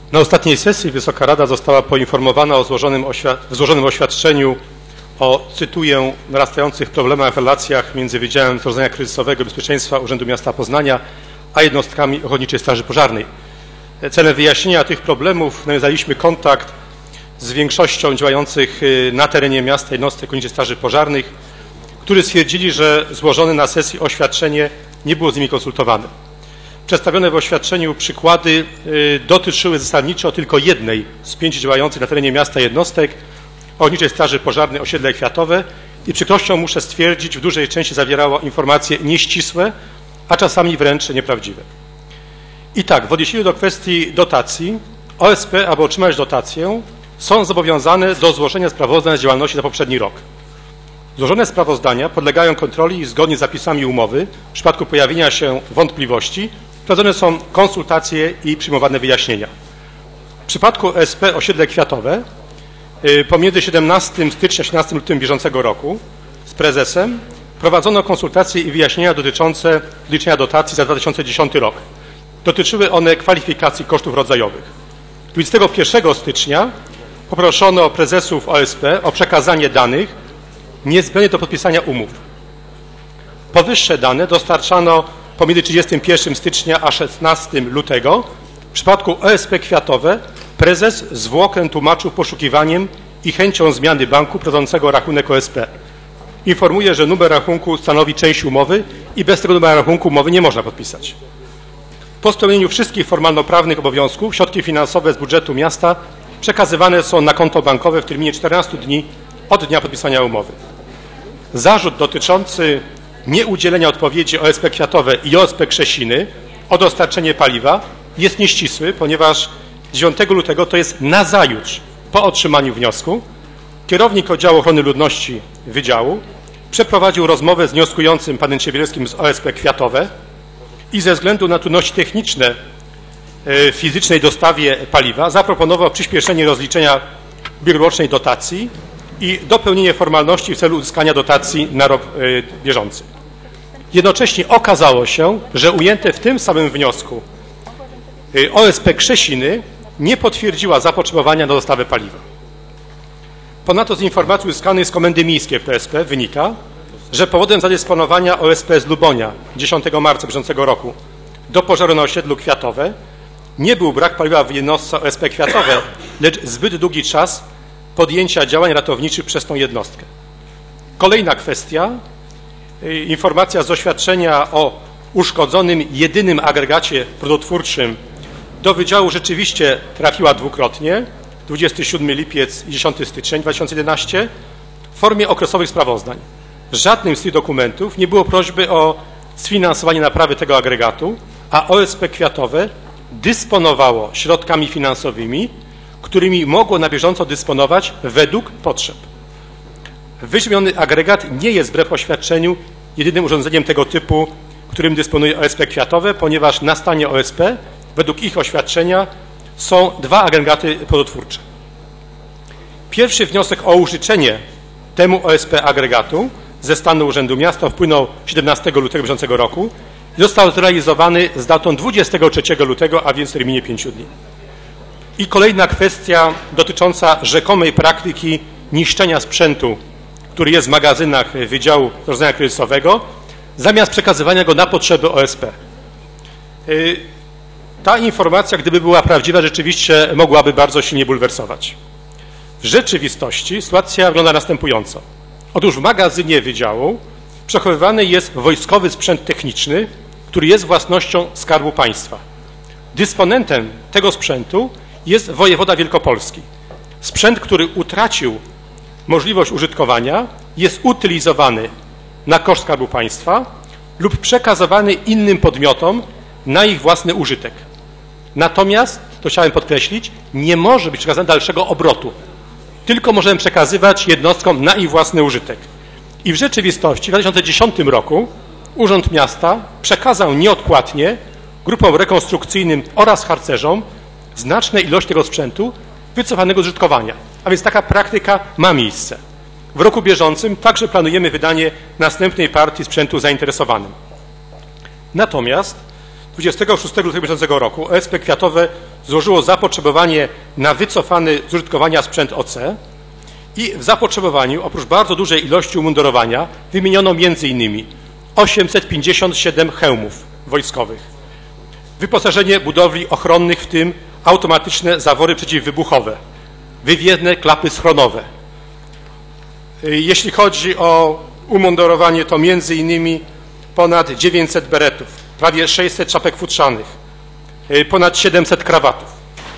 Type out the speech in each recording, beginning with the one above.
Na ostatniej sesji Wysoka Rada została poinformowana o złożonym oświadczeniu o, cytuję, narastających problemach w relacjach między Wydziałem Zarządzania Kryzysowego Bezpieczeństwa Urzędu Miasta Poznania a jednostkami Ochotniczej Straży Pożarnej. Celem wyjaśnienia tych problemów nawiązaliśmy kontakt z większością działających na terenie miasta jednostek Ochotniczej Straży Pożarnych, którzy stwierdzili, że złożone na sesji oświadczenie nie było z nimi konsultowane. Przedstawione w oświadczeniu przykłady dotyczyły zasadniczo tylko jednej z 5 działających na terenie miasta jednostek Ochotniczej Straży Pożarnej Osiedle Kwiatowe i przykrością muszę stwierdzić, w dużej części zawierało informacje nieścisłe, a czasami wręcz nieprawdziwe. I tak, w odniesieniu do kwestii dotacji, OSP, aby otrzymać dotację, są zobowiązane do złożenia sprawozdań z działalności za poprzedni rok. Złożone sprawozdania podlegają kontroli zgodnie z zapisami umowy. W przypadku pojawienia się wątpliwości prowadzone są konsultacje i przyjmowane wyjaśnienia. W przypadku OSP Osiedle Kwiatowe pomiędzy 17 stycznia a 17 lutym bieżącego roku z prezesem prowadzono konsultacje i wyjaśnienia dotyczące liczenia dotacji za 2010 rok. Dotyczyły one kwalifikacji kosztów rodzajowych. 21 stycznia poproszono prezesów OSP o przekazanie danych niezbędnych do podpisania umów. Powyższe dane dostarczano pomiędzy 31 stycznia a 16 lutego. W przypadku OSP Kwiatowe prezes zwłokę tłumaczył poszukiwaniem i chęcią zmiany banku prowadzącego rachunek OSP. Informuje, że numer rachunku stanowi część umowy i bez tego numeru rachunku umowy nie można podpisać. Po spełnieniu wszystkich formalno-prawnych obowiązków środki finansowe z budżetu miasta przekazywane są na konto bankowe w terminie 14 dni od dnia podpisania umowy. Zarzut dotyczący nieudzielenia odpowiedzi OSP Kwiatowe i OSP Krzesiny o dostarczenie paliwa jest nieścisły, ponieważ 9 lutego, to jest nazajutrz po otrzymaniu wniosku, kierownik Oddziału Ochrony Ludności Wydziału przeprowadził rozmowę z wnioskującym panem Ciewielskim z OSP Kwiatowe i ze względu na trudności techniczne w fizycznej dostawie paliwa zaproponował przyspieszenie rozliczenia ubiegłorocznej dotacji i dopełnienie formalności w celu uzyskania dotacji na rok bieżący. Jednocześnie okazało się, że ujęte w tym samym wniosku OSP Krzesiny nie potwierdziła zapotrzebowania na dostawę paliwa. Ponadto z informacji uzyskanych z Komendy Miejskiej PSP wynika, że powodem zadysponowania OSP z Lubonia 10 marca bieżącego roku do pożaru na osiedlu Kwiatowe nie był brak paliwa w jednostce OSP Kwiatowe, lecz zbyt długi czas podjęcia działań ratowniczych przez tą jednostkę. Kolejna kwestia, informacja z oświadczenia o uszkodzonym jedynym agregacie prądotwórczym do Wydziału rzeczywiście trafiła dwukrotnie, 27 lipiec i 10 styczeń 2011, w formie okresowych sprawozdań. W żadnym z tych dokumentów nie było prośby o sfinansowanie naprawy tego agregatu, a OSP Kwiatowe dysponowało środkami finansowymi, którymi mogło na bieżąco dysponować według potrzeb. Wymieniony agregat nie jest wbrew oświadczeniu jedynym urządzeniem tego typu, którym dysponuje OSP Kwiatowe, ponieważ na stanie OSP według ich oświadczenia są 2 agregaty prądotwórcze. Pierwszy wniosek o użyczenie temu OSP agregatu ze stanu Urzędu Miasta wpłynął 17 lutego bieżącego roku i został zrealizowany z datą 23 lutego, a więc w terminie 5 dni. I kolejna kwestia dotycząca rzekomej praktyki niszczenia sprzętu, który jest w magazynach Wydziału Zarządzania Kryzysowego, zamiast przekazywania go na potrzeby OSP. Ta informacja, gdyby była prawdziwa, rzeczywiście mogłaby bardzo silnie bulwersować. W rzeczywistości sytuacja wygląda następująco. Otóż w magazynie Wydziału przechowywany jest wojskowy sprzęt techniczny, który jest własnością Skarbu Państwa. Dysponentem tego sprzętu jest wojewoda wielkopolski. Sprzęt, który utracił możliwość użytkowania, jest utylizowany na koszt Skarbu Państwa lub przekazywany innym podmiotom na ich własny użytek. Natomiast, to chciałem podkreślić, nie może być przekazany do dalszego obrotu. Tylko możemy przekazywać jednostkom na ich własny użytek. I w rzeczywistości w 2010 roku Urząd Miasta przekazał nieodpłatnie grupom rekonstrukcyjnym oraz harcerzom znaczne ilości tego sprzętu wycofanego z użytkowania. A więc taka praktyka ma miejsce. W roku bieżącym także planujemy wydanie następnej partii sprzętu zainteresowanym. Natomiast 26 lutego bieżącego roku OSP Kwiatowe złożyło zapotrzebowanie na wycofany z użytkowania sprzęt OC i w zapotrzebowaniu oprócz bardzo dużej ilości umundurowania wymieniono m.in. 857 hełmów wojskowych, wyposażenie budowli ochronnych, w tym automatyczne zawory przeciwwybuchowe, wywiezne klapy schronowe. Jeśli chodzi o umundurowanie, to m.in. ponad 900 beretów, prawie 600 czapek futrzanych, ponad 700 krawatów.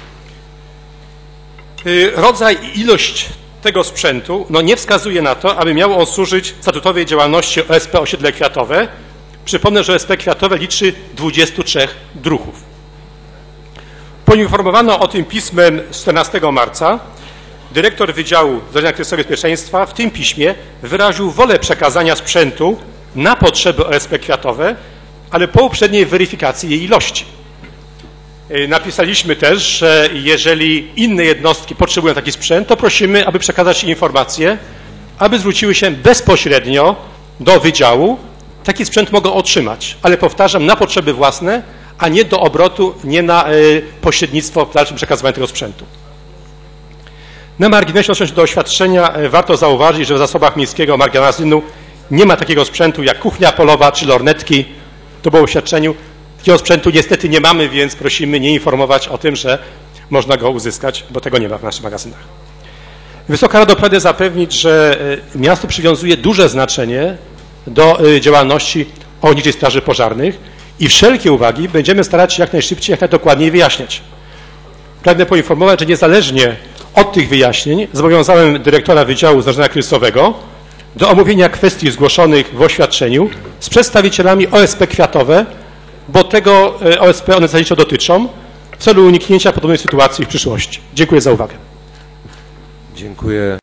Rodzaj i ilość tego sprzętu nie wskazuje na to, aby miał on służyć statutowej działalności OSP Osiedle Kwiatowe. Przypomnę, że OSP Kwiatowe liczy 23 druhów. Poinformowano o tym pismem 14 marca. Dyrektor Wydziału Zarządzania Kryzysowego Bezpieczeństwa w tym piśmie wyraził wolę przekazania sprzętu na potrzeby OSP Kwiatowe, ale po uprzedniej weryfikacji jej ilości. Napisaliśmy też, że jeżeli inne jednostki potrzebują taki sprzęt, to prosimy, aby przekazać informacje, aby zwróciły się bezpośrednio do Wydziału. Taki sprzęt mogą otrzymać, ale powtarzam, na potrzeby własne, a nie do obrotu, nie na pośrednictwo w dalszym przekazywaniu tego sprzętu. Na marginesie, odnosząc się do oświadczenia, warto zauważyć, że w zasobach miejskiego magazynu nie ma takiego sprzętu jak kuchnia polowa czy lornetki. To było w oświadczeniu. Takiego sprzętu niestety nie mamy, więc prosimy nie informować o tym, że można go uzyskać, bo tego nie ma w naszych magazynach. Wysoka Rado, pragnę zapewnić, że miasto przywiązuje duże znaczenie do działalności Ochotniczej Straży Pożarnych i wszelkie uwagi będziemy starać się jak najszybciej, jak najdokładniej wyjaśniać. Pragnę poinformować, że niezależnie od tych wyjaśnień zobowiązałem dyrektora Wydziału Zarządzania Kryzysowego do omówienia kwestii zgłoszonych w oświadczeniu z przedstawicielami OSP Kwiatowe, bo tego OSP one zasadniczo dotyczą, w celu uniknięcia podobnej sytuacji w przyszłości. Dziękuję za uwagę. Dziękuję.